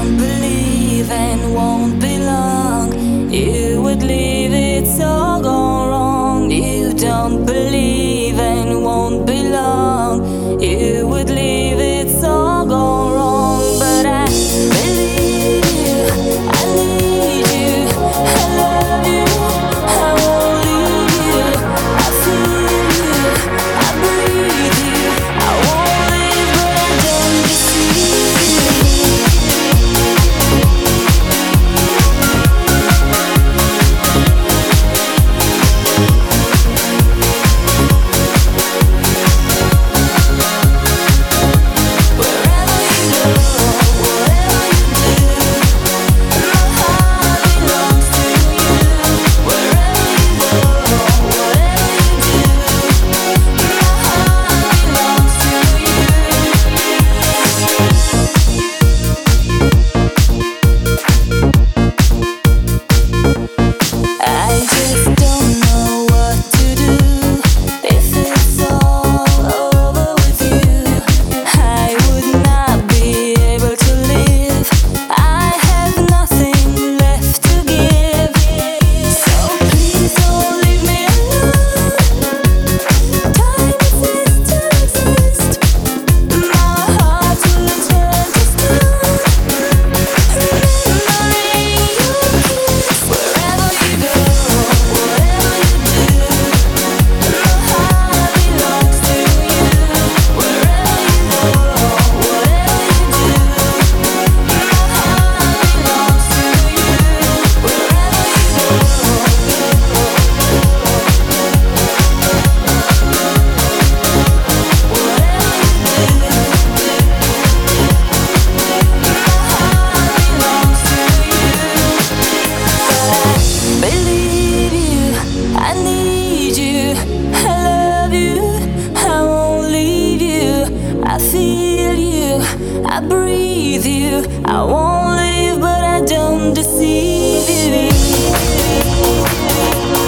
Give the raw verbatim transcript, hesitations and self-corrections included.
don't believe and won't belong. You would leave it so gone wrong. You don't believe and won't belong. You would leave it so gone wrong. But I believe you, I need you, I love you, I won't leave you. I feel you, I breathe you, I won't leave, but I don't deceive you. I feel you, I breathe you, I won't leave, but I don't deceive you.